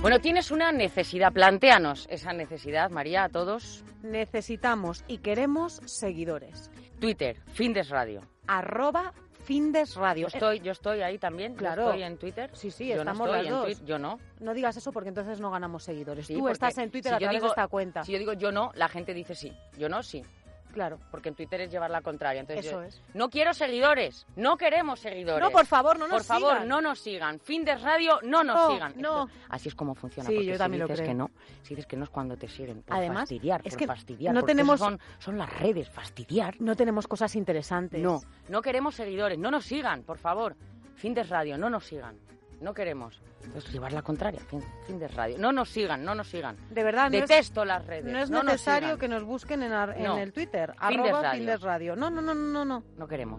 Bueno, tienes una necesidad, plantéanos esa necesidad, María, a todos. Necesitamos y queremos seguidores. Twitter, Findesradio. @Findesradio. Yo estoy ahí también, claro. Yo estoy en Twitter. Sí, yo estamos no las estoy dos. Yo no. No digas eso porque entonces no ganamos seguidores. Sí, Tú estás en Twitter a través de esta cuenta. Si yo digo yo no, la gente dice sí. Yo no, sí. Claro. Porque en Twitter es llevar la contraria. Entonces Eso es. No quiero seguidores. No queremos seguidores. No, por favor, no nos sigan. Por favor, no nos sigan. Findesradio, no nos sigan. No. Así es como funciona. Sí, porque yo también si dices lo creo. que no, si dices que no es cuando te siguen. Por Además, fastidiar, es por que fastidiar. no porque tenemos... son las redes, fastidiar. No tenemos cosas interesantes. No queremos seguidores. No nos sigan, por favor. Findesradio, no nos sigan. No queremos. Entonces, llevar la contraria. Findesradio. No nos sigan. De verdad, detesto las redes. No es no necesario que nos busquen en el Twitter. @Findesradio. No. No queremos.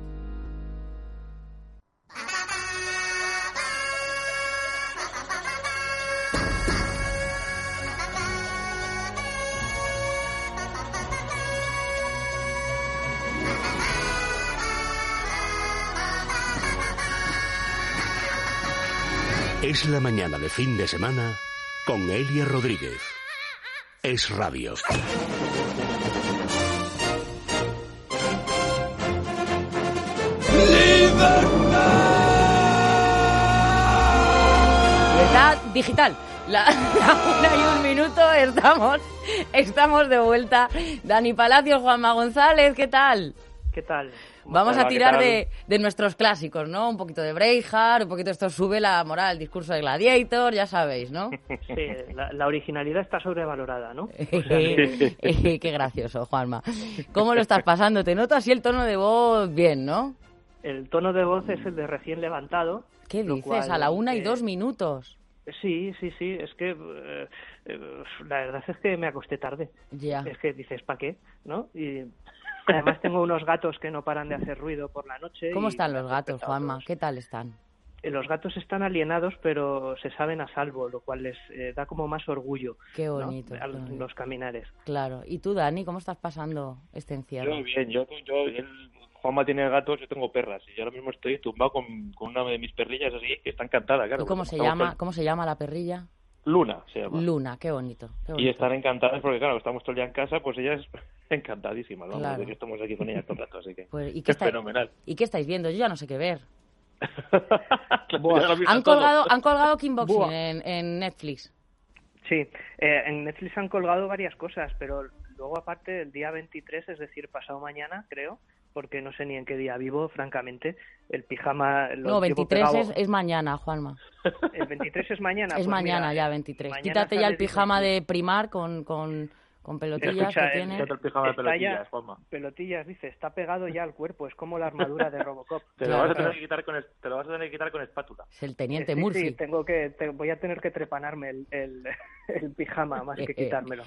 Es la mañana de fin de semana con Elia Rodríguez. Es Radio. Libertad digital. La 1:01 estamos de vuelta. Dani Palacios, Juanma González, ¿qué tal? ¿Qué tal? Vamos a tirar de nuestros clásicos, ¿no? Un poquito de Braveheart, un poquito esto sube la moral, el discurso de Gladiator, ya sabéis, ¿no? Sí, la originalidad está sobrevalorada, ¿no? Qué gracioso, Juanma. ¿Cómo lo estás pasando? Te noto así el tono de voz bien, ¿no? El tono de voz es el de recién levantado. ¿Qué dices? A la 1:02. Sí, es que la verdad es que me acosté tarde. Ya. Es que dices, ¿para qué? ¿No? Y además tengo unos gatos que no paran de hacer ruido por la noche. ¿Cómo están los gatos, Juanma? ¿Qué tal están? Los gatos están alienados, pero se saben a salvo, lo cual les da como más orgullo. Qué bonito. ¿no? A los caminares. Claro. ¿Y tú, Dani, cómo estás pasando este encierro? Yo bien, Juanma tiene gatos, yo tengo perras y yo ahora mismo estoy tumbado con una de mis perrillas así, que está encantada, claro. ¿Y cómo se llama la perrilla? Luna se llama. Luna, qué bonito. Y están encantadas porque, claro, estamos todo el día en casa, pues ella es encantadísima, ¿no? Claro. Porque estamos aquí con ella todo el rato, así que pues, es fenomenal. ¿Y qué estáis viendo? Yo ya no sé qué ver. Claro, han colgado Kickboxing en Netflix. Sí, en Netflix han colgado varias cosas, pero luego aparte el día 23, es decir, pasado mañana, creo, porque no sé ni en qué día vivo, francamente, el pijama... No, 23 es mañana, Juanma. ¿El 23 es mañana? Es pues mañana mira, ya, 23. mañana Quítate ya el sale pijama Disney. de Primar con pelotillas. Escucha, que tiene. El pijama de pelotillas, Juanma. Pelotillas, dice, está pegado ya al cuerpo, es como la armadura de Robocop. Te lo vas a tener que quitar con espátula. Es el teniente Sí, Murphy. sí, voy a tener que trepanarme el pijama más que quitármelo.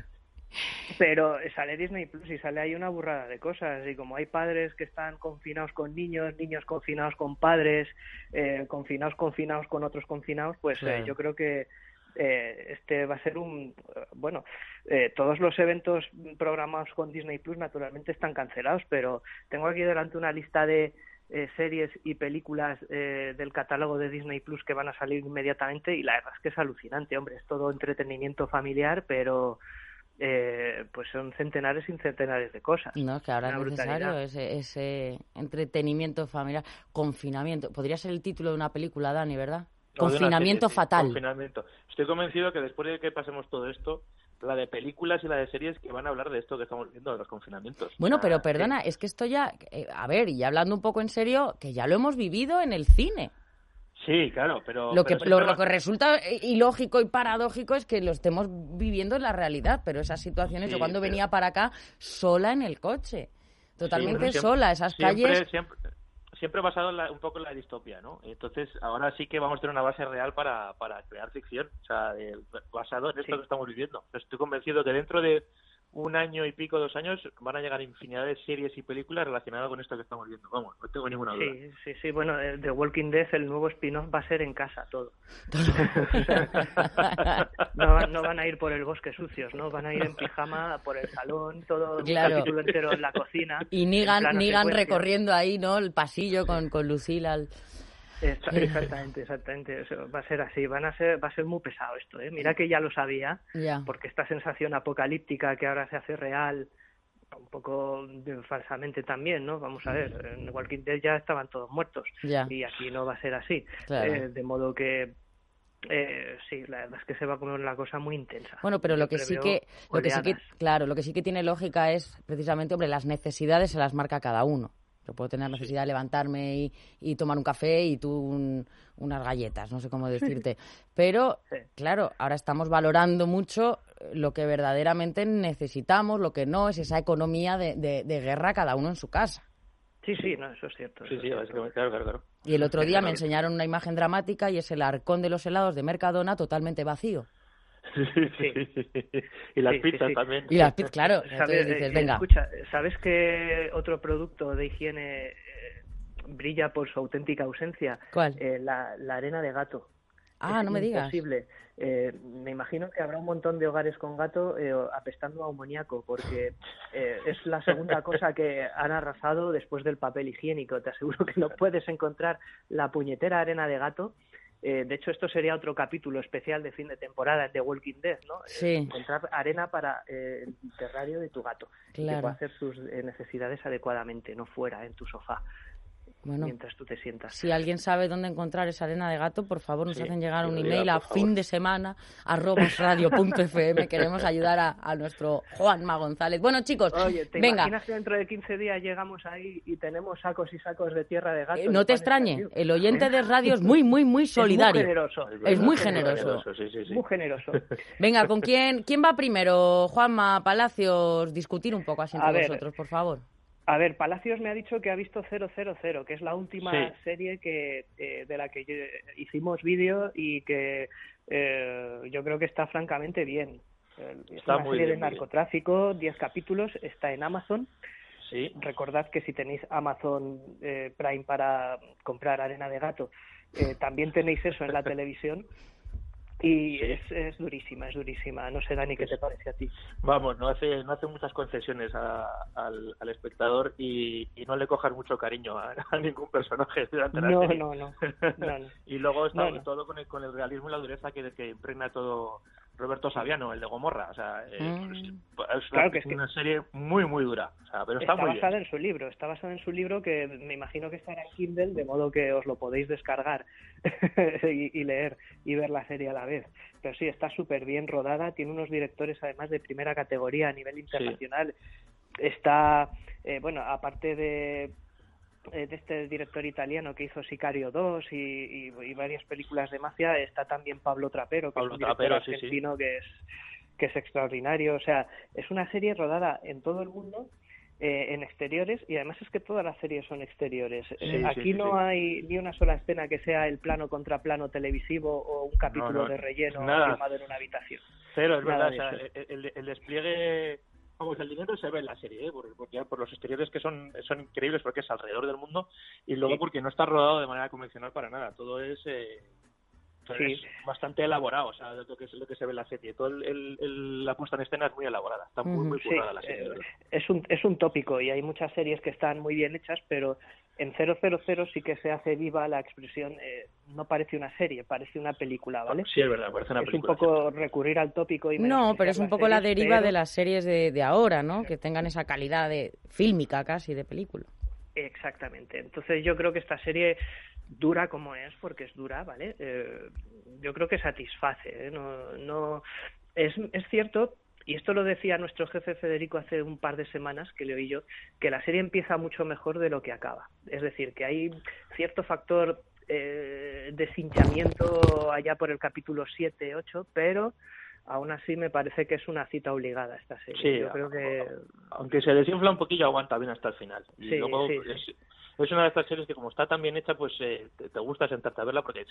Pero sale Disney Plus y sale ahí una burrada de cosas, y como hay padres que están confinados con niños confinados con padres, confinados con otros confinados, pues claro. yo creo que este va a ser todos los eventos programados con Disney Plus naturalmente están cancelados, pero tengo aquí delante una lista de series y películas del catálogo de Disney Plus que van a salir inmediatamente, y la verdad es que es alucinante, hombre, es todo entretenimiento familiar, pero pues son centenares y centenares de cosas. No, es que ahora Una es necesario brutalidad. ese entretenimiento familiar. Confinamiento. Podría ser el título de una película, Dani, ¿verdad? No, Confinamiento serie, sí, fatal. Confinamiento. Estoy convencido que después de que pasemos todo esto, la de películas y la de series que van a hablar de esto que estamos viendo, de los confinamientos. Bueno, pero perdona, es que esto ya... a ver, y hablando un poco en serio, que ya lo hemos vivido en el cine. Sí, claro, pero... Lo que resulta ilógico y paradójico es que lo estemos viviendo en la realidad, pero esas situaciones, Sí, yo cuando pero... venía para acá sola en el coche, totalmente sí, sola, esas calles... Siempre basado un poco en la distopia, ¿no? Entonces, ahora sí que vamos a tener una base real para crear ficción, o sea, basado en esto que estamos viviendo. Estoy convencido que dentro de 1 año y pico, 2 años, van a llegar infinidad de series y películas relacionadas con esto que estamos viendo. Vamos, no tengo ninguna duda. Sí, bueno, The Walking Dead, el nuevo spin-off va a ser en casa, todo. No van a ir por el bosque sucios, ¿no? Van a ir en pijama por el salón, todo Claro. un capítulo entero en la cocina. Y Negan recorriendo ahí, ¿no? El pasillo con Lucille Exactamente. Eso va a ser así. Va a ser muy pesado esto, ¿eh? Mira que ya lo sabía, porque esta sensación apocalíptica que ahora se hace real, un poco falsamente también, ¿no? Vamos a ver, en Walking Dead ya estaban todos muertos y aquí no va a ser así. Claro. De modo que sí, la verdad es que se va a poner una cosa muy intensa. Bueno, pero lo que sí que tiene lógica es precisamente, hombre, las necesidades se las marca cada uno. Yo puedo tener necesidad de levantarme y tomar un café y tú unas galletas, no sé cómo decirte. Pero, claro, ahora estamos valorando mucho lo que verdaderamente necesitamos, lo que no, es esa economía de guerra cada uno en su casa. Sí, no, eso es cierto. Sí, básicamente, claro. Y el otro día me enseñaron una imagen dramática y es el arcón de los helados de Mercadona totalmente vacío. Sí. Y las pizzas también. Y las pizzas, claro. Entonces dices, venga. Escucha, ¿sabes que otro producto de higiene brilla por su auténtica ausencia? ¿Cuál? La arena de gato. No me digas. Imposible. Me imagino que habrá un montón de hogares con gato apestando a amoníaco, porque es la segunda cosa que han arrasado después del papel higiénico. Te aseguro que no puedes encontrar la puñetera arena de gato. De hecho, esto sería otro capítulo especial de fin de temporada de Walking Dead, ¿no? Sí. Encontrar arena para el terrario de tu gato, claro, que pueda hacer sus necesidades adecuadamente, no fuera en tu sofá. Bueno, mientras tú te sientas. Si alguien sabe dónde encontrar esa arena de gato, por favor, nos hacen llegar un email a findesemana@radio.fm. Queremos ayudar a nuestro Juanma González. Bueno, chicos, oye, ¿te venga. imaginas que dentro de 15 días llegamos ahí y tenemos sacos y sacos de tierra de gato? No te extrañe, el oyente de radio es muy, muy, muy solidario. Es muy generoso. Sí. Muy generoso. Venga, ¿con quién va primero? Juanma, Palacios, discutir un poco así entre vosotros, por favor. A ver, Palacios me ha dicho que ha visto 000, que es la última serie de la que hicimos vídeo y que yo creo que está francamente bien. Es una serie de narcotráfico, 10 capítulos, está en Amazon. Sí. Recordad que si tenéis Amazon Prime para comprar arena de gato, también tenéis eso en la televisión. Y es durísima, no sé, Dani, ¿qué te parece a ti? Vamos, no hace muchas concesiones al espectador y no le cojas mucho cariño a ningún personaje durante la serie. No. Y luego está todo con el realismo y la dureza que impregna todo Roberto Saviano, el de Gomorra. O sea, es una serie muy, muy dura. O sea, pero está muy basada en su libro. Está basada en su libro, que me imagino que estará en Kindle, de modo que os lo podéis descargar y leer y ver la serie a la vez. Pero sí, está súper bien rodada. Tiene unos directores, además, de primera categoría a nivel internacional. Sí. Está, aparte de este director italiano que hizo Sicario 2 y varias películas de mafia, está también Pablo Trapero, que es un director argentino que es extraordinario. O sea, es una serie rodada en todo el mundo, en exteriores, y además es que todas las series son exteriores. Aquí no hay ni una sola escena que sea el plano contra plano televisivo o un capítulo de relleno filmado en una habitación. Cero, es verdad. O sea, el despliegue... Vamos, el dinero se ve en la serie, por los exteriores que son increíbles, porque es alrededor del mundo, y luego porque no está rodado de manera convencional para nada. Todo es bastante elaborado, o sea, lo que se ve en la serie. Todo la puesta en escena es muy elaborada, está muy currada la serie. Es un tópico, y hay muchas series que están muy bien hechas, pero en 000 sí que se hace viva la expresión, no parece una serie, parece una película, ¿vale? Sí, es verdad, parece una película. Es un poco recurrir al tópico. No, pero es un poco la deriva de las series de ahora, ¿no? Que tengan esa calidad de fílmica casi, de película. Exactamente. Entonces yo creo que esta serie, dura como es, porque es dura, ¿vale? Yo creo que satisface, ¿eh? No es cierto, y esto lo decía nuestro jefe Federico hace un par de semanas, que le oí yo, que la serie empieza mucho mejor de lo que acaba. Es decir, que hay cierto factor de cinchamiento allá por el capítulo 7, 8, pero aún así me parece que es una cita obligada esta serie. Sí, yo creo que... aunque se desinfla un poquillo, aguanta bien hasta el final. Y luego es una de estas series que, como está tan bien hecha, pues te gusta sentarte a verla porque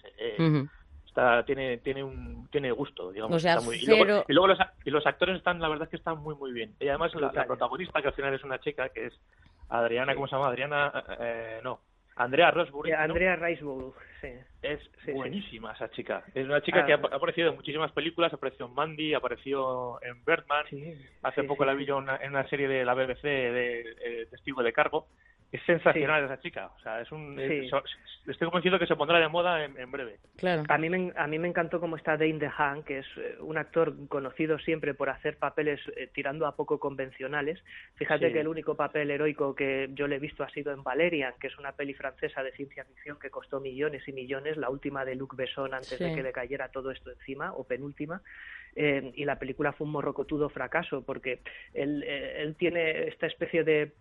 tiene gusto, digamos. O sea, está muy... y luego los actores están, la verdad es que están muy, muy bien. Y además la protagonista, que al final es una chica, que es Adriana, ¿cómo se llama? Andrea Riseborough. Andrea Riseborough, sí. Es buenísima esa chica. Es una chica que ha aparecido en muchísimas películas, apareció en Mandy, apareció en Birdman, hace poco la vi yo en una serie de la BBC de Testigo de Cargo, Es sensacional esa chica. O sea, estoy convencido que se pondrá de moda en breve. Claro. A mí me encantó cómo está Dane DeHaan, que es un actor conocido siempre por hacer papeles tirando a poco convencionales. Fíjate que el único papel heroico que yo le he visto ha sido en Valerian, que es una peli francesa de ciencia ficción que costó millones y millones, la última de Luc Besson antes de que le cayera todo esto encima, o penúltima. Y la película fue un morrocotudo fracaso, porque él tiene esta especie de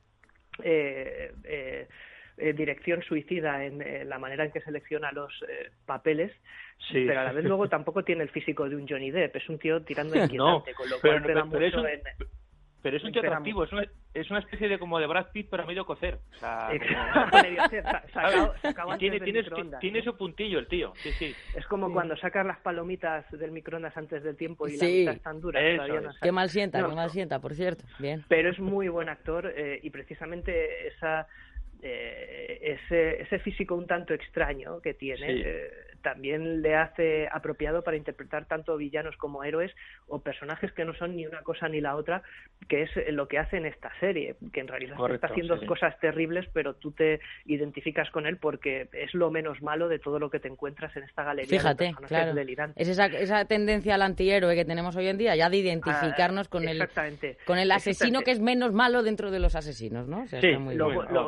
dirección suicida en la manera en que selecciona los papeles, pero a la vez luego tampoco tiene el físico de un Johnny Depp, es un tío tirando inquietante, con lo cual pero es un tío atractivo, es una especie de como de Brad Pitt pero a medio cocer. O sea, tiene su puntillo el tío, sí. Es como cuando sacas las palomitas del microondas antes del tiempo y la mitad están duras. Qué mal sienta, por cierto. Bien. Pero es muy buen actor y precisamente ese físico un tanto extraño que tiene también le hace apropiado para interpretar tanto villanos como héroes o personajes que no son ni una cosa ni la otra, que es lo que hace en esta serie, que en realidad está haciendo cosas terribles, pero tú te identificas con él porque es lo menos malo de todo lo que te encuentras en esta galería de personajes delirantes. Es esa tendencia al antihéroe que tenemos hoy en día, ya de identificarnos con el asesino que es menos malo dentro de los asesinos, ¿no? O sea, está muy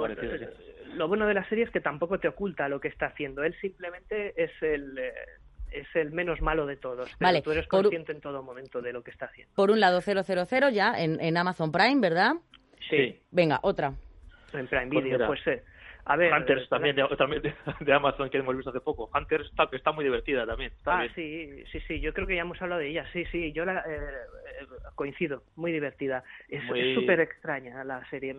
lo bueno de la serie es que tampoco te oculta lo que está haciendo. Él simplemente es el menos malo de todos. Pero tú eres consciente en todo momento de lo que está haciendo. Por un lado, 000 ya en Amazon Prime, ¿verdad? Sí. Venga, otra. En Prime Video, a ver... Hunters también de Amazon, que hemos visto hace poco. Hunters está muy divertida también. Sí. Yo creo que ya hemos hablado de ella. Sí, yo coincido. Muy divertida. Es súper extraña la serie.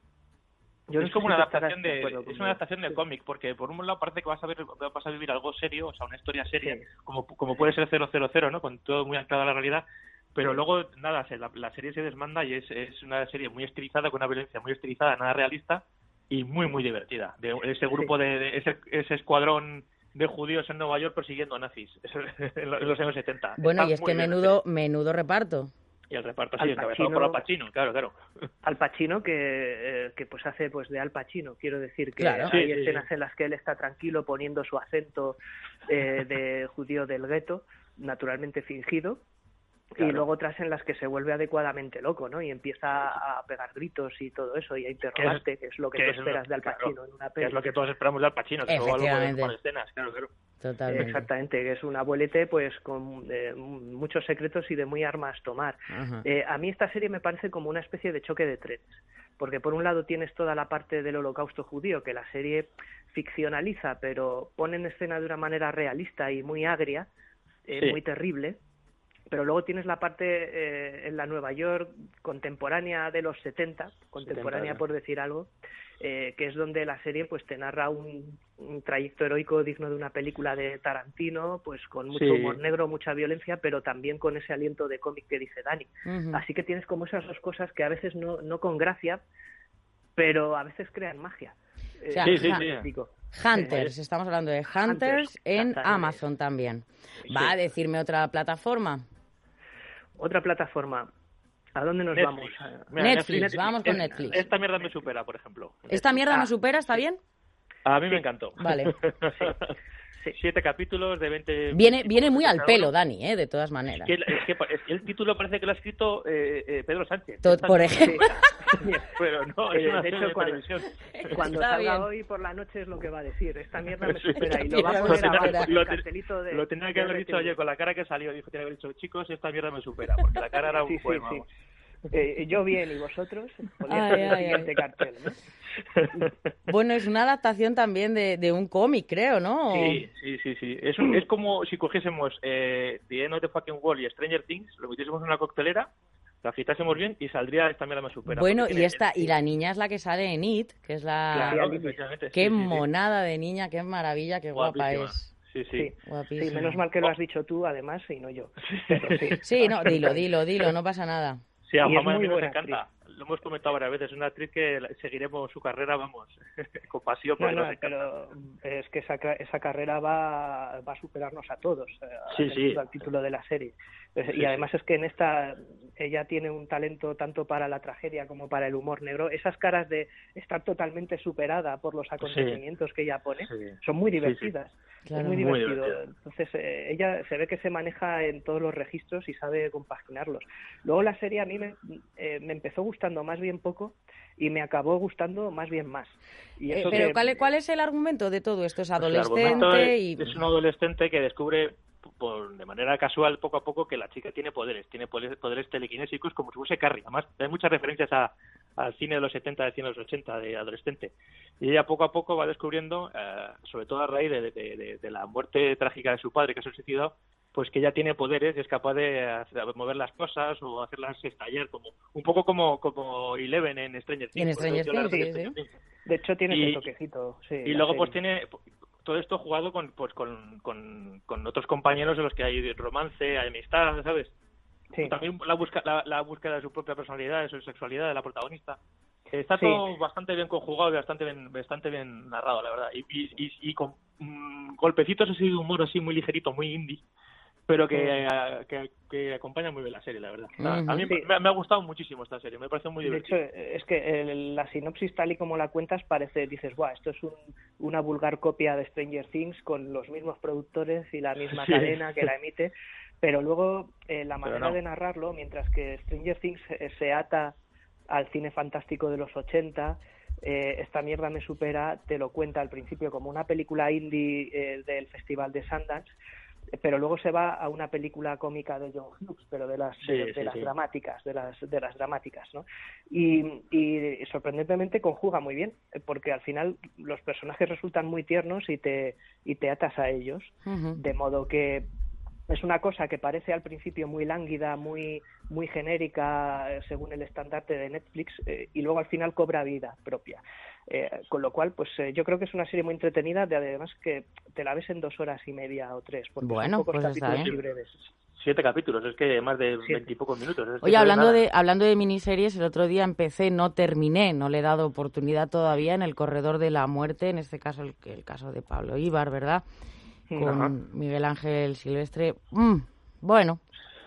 Es como una adaptación de cómic, porque por un lado parece que vas a vivir algo serio, o sea, una historia seria, como puede ser 000, ¿no? Con todo muy anclado a la realidad, pero luego, nada, la serie se desmanda y es una serie muy estilizada, con una violencia muy estilizada, nada realista, y muy, muy divertida. De ese grupo ese escuadrón de judíos en Nueva York persiguiendo a nazis, en los años 70. Bueno, y es que menudo reparto. Y el reparto encabezado por Al Pacino, claro. Al Pacino que pues hace de Al Pacino, quiero decir que hay escenas en las que él está tranquilo poniendo su acento de judío del gueto, naturalmente fingido, y luego otras en las que se vuelve adecuadamente loco, ¿no? Y empieza a pegar gritos y todo eso, y a interrogarte, que es lo que tú esperas de Al Pacino en una peli. Que es lo que todos esperamos de Al Pacino, que luego con escenas, claro. Totalmente. Exactamente, que es un abuelete con muchos secretos y de muy armas tomar. A mí esta serie me parece como una especie de choque de trenes, porque por un lado tienes toda la parte del holocausto judío que la serie ficcionaliza, pero pone en escena de una manera realista y muy agria, muy terrible. Pero luego tienes la parte en la Nueva York contemporánea de los 70, por decir algo, que es donde la serie pues te narra un trayecto heroico digno de una película de Tarantino, pues con mucho humor negro, mucha violencia, pero también con ese aliento de cómic que dice Dani. Así que tienes como esas dos cosas que a veces no con gracia, pero a veces crean magia. Hunters, estamos hablando de Hunters en Amazon también. ¿Va a decirme otra plataforma? Otra plataforma. ¿A dónde nos vamos? Netflix, vamos con Netflix. Esta mierda me supera, por ejemplo. ¿Esta mierda me supera? ¿Está bien? A mí me encantó. Vale. 7 capítulos de 20... Viene muy al pelo, Dani, de todas maneras. Es que el título parece que lo ha escrito Pedro Sánchez. Por ejemplo. Pero no, es una serie de televisión. Cuando salga hoy por la noche es lo que va a decir. Esta mierda me supera. Y lo va a poner abajo en el cartelito de... Lo tenía que haber dicho ayer con la cara que salió. Tenía que haber dicho, chicos, esta mierda me supera. Porque la cara era un poema. Yo bien, ¿y vosotros? Ponía el siguiente cartel, ¿no? Bueno, es una adaptación también de un cómic, creo, ¿no? Sí. Es como si cogiésemos The End of the Fucking World y Stranger Things, lo metiésemos en una coctelera, la agitásemos bien y saldría Esta mierda me supera. Bueno, y la niña es la que sale en It, que es la... Claro, qué monada de niña, qué maravilla, qué guapa es. Sí, menos mal que lo has dicho tú, además, y no yo. Sí, no, dilo, no pasa nada. Sí, a Juanma nos encanta. lo hemos comentado varias veces, es una actriz que seguiremos su carrera, vamos, con pasión. Pero es que esa carrera va a superarnos a todos, al título de la serie. Y además es que en esta ella tiene un talento tanto para la tragedia como para el humor negro. Esas caras de estar totalmente superada por los acontecimientos que ella pone son muy divertidas. Claro. Es muy divertido. Entonces ella se ve que se maneja en todos los registros y sabe compaginarlos. Luego la serie a mí me empezó gustando más bien poco y me acabó gustando más bien más. Y eso pero ¿cuál es el argumento de todo esto? ¿Es adolescente? Es un adolescente que descubre de manera casual, poco a poco, que la chica tiene poderes telequinésicos como si fuese Carrie. Además, hay muchas referencias al cine de los 70, al cine de los 80, de adolescente. Y ella poco a poco va descubriendo, sobre todo a raíz de la muerte trágica de su padre, que se ha suicidado, pues que ella tiene poderes y es capaz de mover las cosas o hacerlas estallar, un poco como Eleven en Stranger Things. En Stranger Things, sí. De hecho, tiene ese toquecito. Sí, y luego pues tiene todo esto jugado con otros compañeros en los que hay romance, hay amistad, ¿sabes? Sí. También la búsqueda de su propia personalidad, de su sexualidad, de la protagonista. Está todo bastante bien conjugado y bastante bien narrado, la verdad. Y con golpecitos así de humor así muy ligerito, muy indie, pero que acompaña muy bien la serie, la verdad. A mí me ha gustado muchísimo esta serie, me parece muy divertida. De hecho, es que la sinopsis tal y como la cuentas dices, ¡guau! Esto es una vulgar copia de Stranger Things con los mismos productores y la misma cadena que la emite, pero luego la manera de narrarlo, mientras que Stranger Things se ata al cine fantástico de los 80, esta mierda me supera, te lo cuenta al principio como una película indie del Festival de Sundance, pero luego se va a una película cómica de John Hughes, pero de las dramáticas, ¿no? Y sorprendentemente conjuga muy bien, porque al final los personajes resultan muy tiernos y te atas a ellos, de modo que es una cosa que parece al principio muy lánguida, muy genérica según el estandarte de Netflix, y luego al final cobra vida propia. Con lo cual, pues yo creo que es una serie muy entretenida, además que te la ves en 2 horas y media o 3, porque son pocos capítulos y breves. 7 capítulos, es que más de 20 y pocos minutos. Oye, hablando de miniseries, el otro día empecé, no terminé, no le he dado oportunidad todavía, en El Corredor de la Muerte, en este caso el caso de Pablo Ibar, ¿verdad? Con Miguel Ángel Silvestre. Bueno,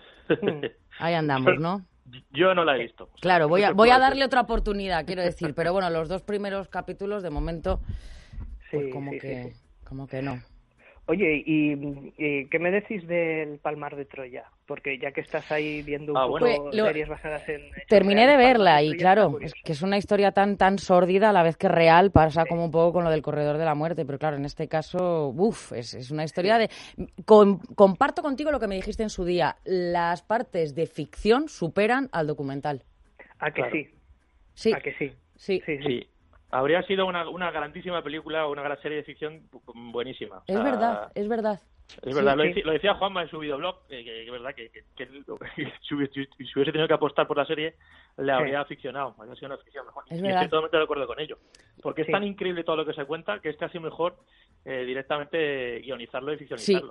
ahí andamos, ¿no? Yo no la he visto. Claro, voy a darle otra oportunidad, quiero decir, pero bueno, los 2 primeros capítulos de momento pues como que no. Oye, ¿y qué me decís del Palmar de Troya? Porque ya que estás ahí viendo un poco series basadas en... Terminé de verla y claro, es que es una historia tan sórdida a la vez que real, pasa como un poco con lo del Corredor de la Muerte, pero claro, en este caso, es una historia de... Comparto contigo lo que me dijiste en su día, las partes de ficción superan al documental. ¿A que sí? Sí. ¿A que sí? Sí. Habría sido una grandísima película o una gran serie de ficción buenísima. Es verdad. Es verdad, lo decía Juanma en su videoblog, que es verdad que si hubiese tenido que apostar por la serie, le habría ficcionado, habría sido una ficción mejor. Y estoy totalmente de acuerdo con ello. Porque es tan increíble todo lo que se cuenta que es casi mejor directamente guionizarlo y ficcionizarlo.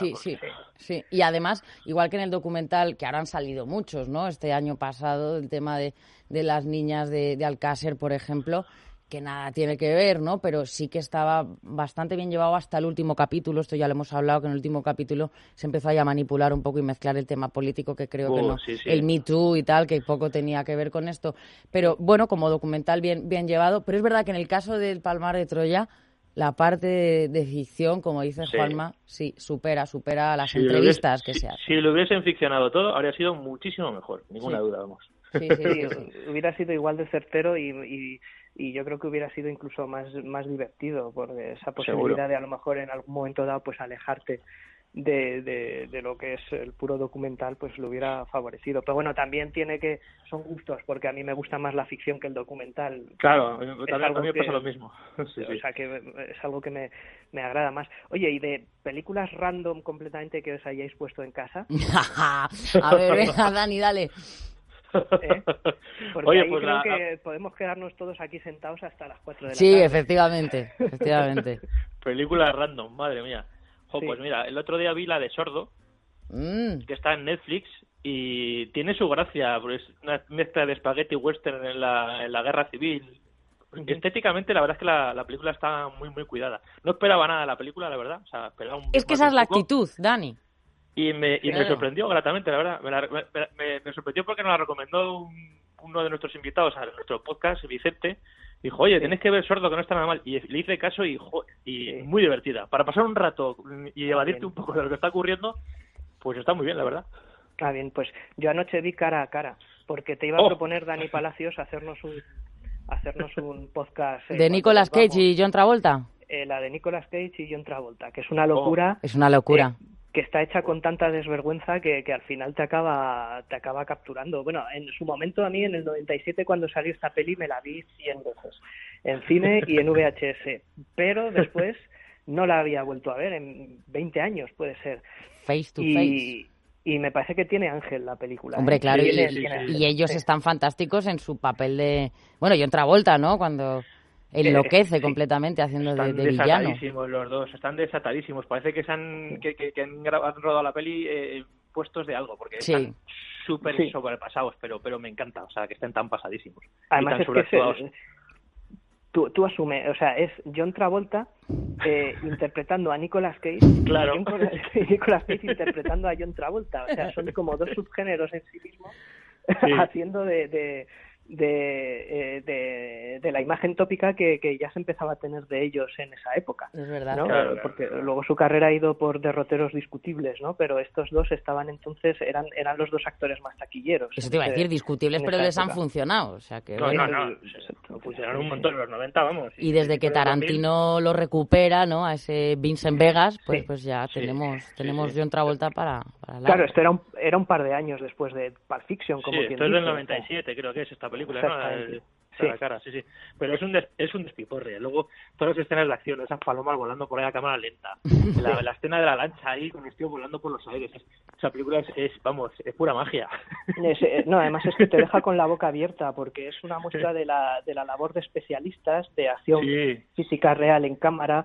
Sí. Y además, igual que en el documental, que ahora han salido muchos, ¿no? Este año pasado, el tema de las niñas de Alcácer, por ejemplo, que nada tiene que ver, ¿no? Pero sí que estaba bastante bien llevado hasta el último capítulo. Esto ya lo hemos hablado, que en el último capítulo se empezó a manipular un poco y mezclar el tema político, que creo que no. El Me Too y tal, que poco tenía que ver con esto. Pero bueno, como documental bien llevado. Pero es verdad que en el caso del Palmar de Troya, la parte de ficción, como dice Juanma, supera a las entrevistas que se hacen. Si lo hubiesen ficcionado todo, habría sido muchísimo mejor, ninguna duda, vamos. Sí, hubiera sido igual de certero y yo creo que hubiera sido incluso más divertido, porque esa posibilidad de a lo mejor en algún momento dado pues alejarte de lo que es el puro documental, pues lo hubiera favorecido. Pero bueno, también son gustos, porque a mí me gusta más la ficción que el documental. Claro, a mí me pasa lo mismo. O sea, que es algo que me agrada más. Oye, ¿y de películas random completamente que os hayáis puesto en casa? A ver, venga, Dani, dale. Porque ahí pues creo que podemos quedarnos todos aquí sentados hasta las 4 de la tarde. Sí, efectivamente. Película random, madre mía. Pues mira, el otro día vi la de Sordo, que está en Netflix, y tiene su gracia, pues una mezcla de spaghetti western en la guerra civil. Estéticamente, la verdad es que la película está muy, muy cuidada. No esperaba nada de la película, la verdad. O sea, esperaba es que esa es la actitud, Dani. Y me sorprendió gratamente, la verdad. Me sorprendió porque nos la recomendó uno de nuestros invitados a nuestro podcast, Vicente. Dijo, oye, tienes que ver Sordo, que no está nada mal. Y le hice caso y muy divertida. Para pasar un rato y evadirte un poco de lo que está ocurriendo, pues está muy bien, la verdad. Ah, bien, pues yo anoche vi Cara a Cara, porque te iba a proponer, Dani Palacios, hacernos un podcast... ¿De Nicolas Cage y John Travolta? La de Nicolas Cage y John Travolta, que es una locura. Es una locura. Que está hecha con tanta desvergüenza que al final te acaba capturando. Bueno, en su momento a mí, en el 97, cuando salió esta peli, me la vi 100 veces. En cine y en VHS. Pero después no la había vuelto a ver, en 20 años puede ser. Face to face. Y me parece que tiene ángel la película. Hombre, claro, y ellos están fantásticos en su papel de... Bueno, John Travolta, ¿no? Cuando enloquece completamente haciendo de villano. Están desatadísimos los dos, están desatadísimos. Parece que han rodado la peli puestos de algo, porque están súper sobrepasados, pero me encanta, o sea, que estén tan pasadísimos. Además, es que tú asumes, o sea, es John Travolta interpretando a Nicolas Cage, claro. y Nicolas Cage interpretando a John Travolta, o sea, son como dos subgéneros en sí mismos, haciendo de la imagen tópica que ya se empezaba a tener de ellos en esa época. Es verdad. ¿no? Claro. Porque luego su carrera ha ido por derroteros discutibles, ¿no? Pero estos dos estaban entonces, eran los dos actores más taquilleros. Eso te iba a decir, discutibles, pero les han funcionado. O sea que no, funcionaron un montón en los 90, vamos. Y desde que Tarantino lo recupera, ¿no? A ese Vincent Vegas, pues ya tenemos John Travolta para claro, esto era un par de años después de Pulp Fiction, como quien esto es dice. del 97, creo que es esta película, ¿no? La cara, sí. Pero es un despiporre. Luego, todas las escenas de acción, esas palomas volando por ahí a cámara lenta. La escena de la lancha ahí con el tío volando por los aires. Esa película es pura magia. No, además es que te deja con la boca abierta, porque es una muestra de la labor de especialistas de acción física real en cámara.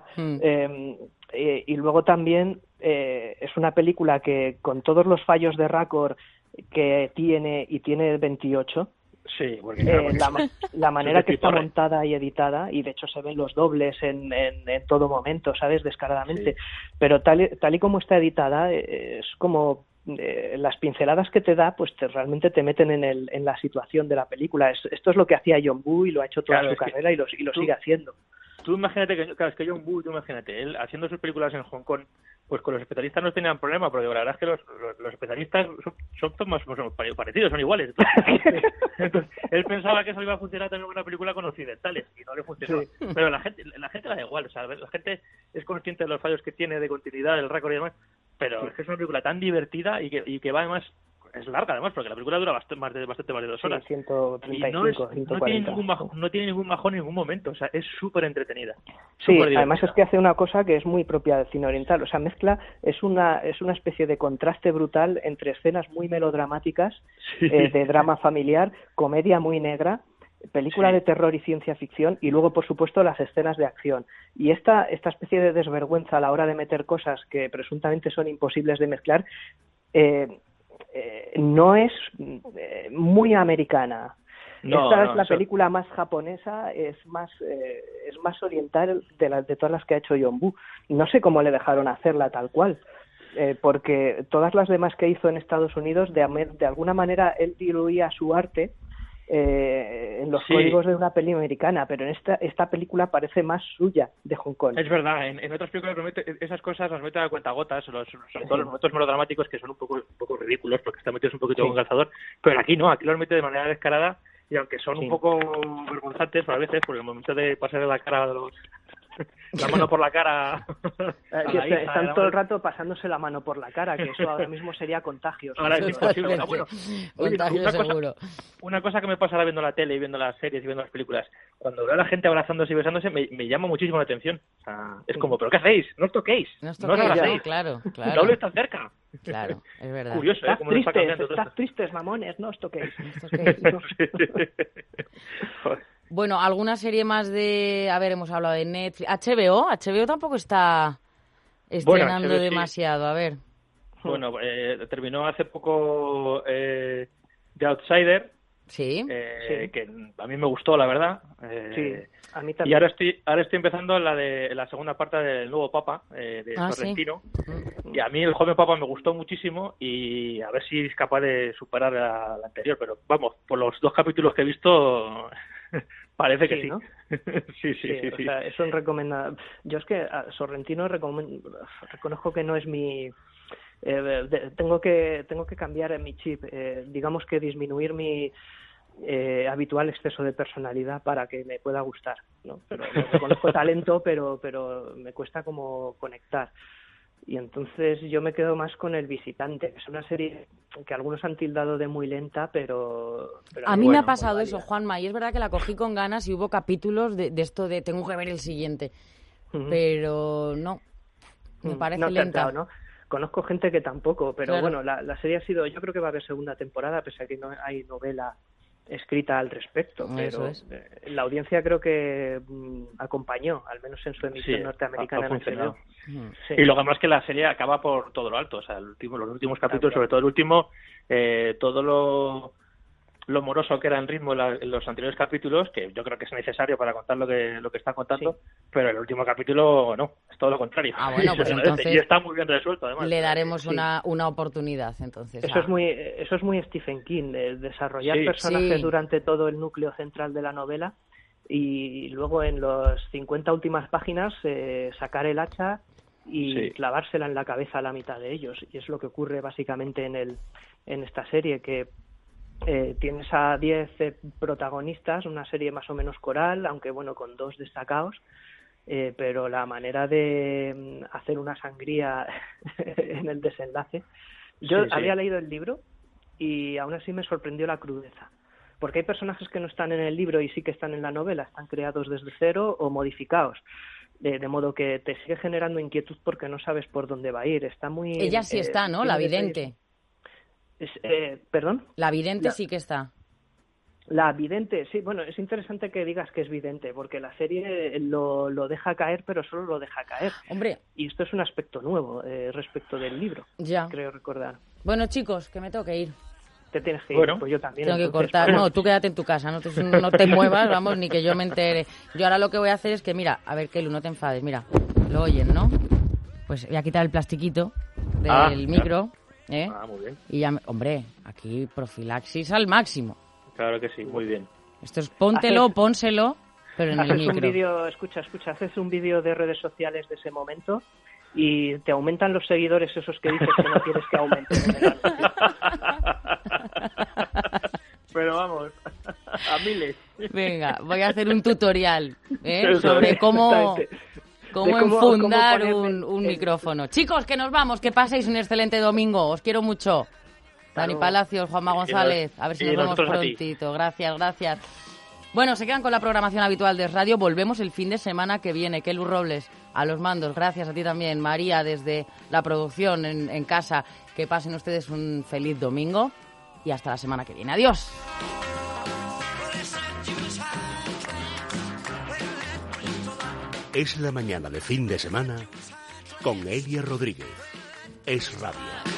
Y luego también es una película que, con todos los fallos de récord que tiene 28, sí, porque la manera que está montada y editada, y de hecho se ven los dobles en todo momento, ¿sabes? Descaradamente, pero tal y como está editada, es como las pinceladas que te da, pues realmente te meten en la situación de la película. Esto es lo que hacía John Woo y lo ha hecho toda su carrera y lo sigue haciendo. Tú imagínate que John Woo, él haciendo sus películas en Hong Kong, pues con los especialistas no tenían problema, porque la verdad es que los especialistas son todos más parecidos, son iguales. Entonces, él pensaba que eso iba a funcionar también en una película con occidentales, y no le funcionó. Sí. Pero la gente le da igual, o sea, la gente es consciente de los fallos que tiene de continuidad, del récord y demás, pero es que es una película tan divertida y que va además... Es larga, además, porque la película dura bastante más de 2 horas. 135, 140. No tiene ningún bajón en ningún momento. O sea, es súper entretenida. Sí, además es que hace una cosa que es muy propia del cine oriental. O sea, mezcla, es una especie de contraste brutal entre escenas muy melodramáticas, de drama familiar, comedia muy negra, película de terror y ciencia ficción, y luego, por supuesto, las escenas de acción. Y esta especie de desvergüenza a la hora de meter cosas que presuntamente son imposibles de mezclar, no es muy americana. Esta es la película más japonesa, es más oriental de todas las que ha hecho John Woo. No sé cómo le dejaron hacerla tal cual, porque todas las demás que hizo en Estados Unidos, de alguna manera él diluía su arte en los códigos de una peli americana, pero en esta película parece más suya, de Hong Kong. Es verdad, en otras películas esas cosas las mete a cuentagotas, sobre todo los momentos melodramáticos, que son un poco ridículos porque están metidos un poquito con calzador, pero aquí no, aquí los mete de manera descarada, y aunque son un poco vergonzantes a veces, porque el momento de pasarle la cara la mano por la cara están todo el rato pasándose la mano por la cara, que eso ahora mismo sería contagio. Ahora es imposible. Seguro. Una cosa que me pasa ahora viendo la tele y viendo las series y viendo las películas, cuando veo a la gente abrazándose y besándose, me llama muchísimo la atención. O sea, es como, ¿pero qué hacéis? No os toquéis. No os abracéis. Claro. No habléis tan cerca. Claro, es verdad. Curioso, Estás tristes, mamones, no os toquéis. Bueno, alguna serie más de... A ver, hemos hablado de Netflix. HBO tampoco está estrenando demasiado, a ver. Bueno, terminó hace poco The Outsider. Sí. Que a mí me gustó, la verdad. Sí, a mí también. Y ahora estoy empezando la segunda parte del nuevo Papa, de Sorrentino. Sí. Y a mí el joven Papa me gustó muchísimo y a ver si es capaz de superar la anterior. Pero vamos, por los 2 capítulos que he visto, parece que sí. ¿No? sí. O sea, eso es recomendable. Yo es que a Sorrentino reconozco que no es mi... tengo que cambiar mi chip, digamos que disminuir mi habitual exceso de personalidad para que me pueda gustar, ¿no? Pero reconozco talento, pero me cuesta como conectar. Y entonces yo me quedo más con El Visitante, que es una serie que algunos han tildado de muy lenta, pero a mí me ha pasado eso, Juanma, y es verdad que la cogí con ganas y hubo capítulos de esto de tengo que ver el siguiente, pero no, me parece lenta. ¿No? Conozco gente que tampoco, pero claro. Bueno, la serie ha sido, yo creo que va a haber segunda temporada, pese a que no hay novela escrita al respecto, pero la audiencia creo que acompañó, al menos en su emisión norteamericana. Sí. Y lo que más que la serie acaba por todo lo alto, o sea, los últimos capítulos, sobre todo el último, todo lo moroso que era en ritmo en los anteriores capítulos, que yo creo que es necesario para contar lo que está contando, pero el último capítulo no, es todo lo contrario. Bueno, pues entonces y está muy bien resuelto, además. Le daremos una oportunidad, entonces. Eso es muy Stephen King, desarrollar personajes durante todo el núcleo central de la novela y luego en las 50 últimas páginas sacar el hacha y clavársela en la cabeza a la mitad de ellos. Y es lo que ocurre básicamente en esta serie, que tienes a 10 protagonistas, una serie más o menos coral, aunque bueno, con 2 destacados, pero la manera de hacer una sangría en el desenlace. Yo había leído el libro y aún así me sorprendió la crudeza, porque hay personajes que no están en el libro y sí que están en la novela, están creados desde cero o modificados. De modo que te sigue generando inquietud porque no sabes por dónde va a ir. Está muy... Ella sí está, ¿no? La vidente. ¿Perdón? La vidente sí que está. La vidente, sí, bueno, es interesante que digas que es vidente, porque la serie lo deja caer, pero solo lo deja caer. Hombre. Y esto es un aspecto nuevo respecto del libro, creo recordar. Bueno, chicos, que me tengo que ir. Te tienes que ir, pues yo también. Tengo que cortar. No, tú quédate en tu casa, no te muevas, vamos, ni que yo me entere. Yo ahora lo que voy a hacer es que, mira, a ver, Kelu, no te enfades, mira, lo oyen, ¿no? Pues voy a quitar el plastiquito del micro. Muy bien. Y ya, hombre, aquí profilaxis al máximo. Claro que sí, muy bien. Esto es pónselo, pero en el micro. Un vídeo, escucha, haces un vídeo de redes sociales de ese momento y te aumentan los seguidores esos que dices que no quieres que aumenten. Pero vamos, a miles. Venga, voy a hacer un tutorial sobre cómo enfundar un micrófono. Chicos, que nos vamos, que paséis un excelente domingo. Os quiero mucho. Dani Palacios, Juanma González, a ver si nos vemos prontito. Gracias. Bueno, se quedan con la programación habitual de Radio. Volvemos el fin de semana que viene. Kelu Robles, a los mandos. Gracias a ti también, María, desde la producción en casa. Que pasen ustedes un feliz domingo y hasta la semana que viene. Adiós. Es la mañana de fin de semana con Elia Rodríguez. Es Radio.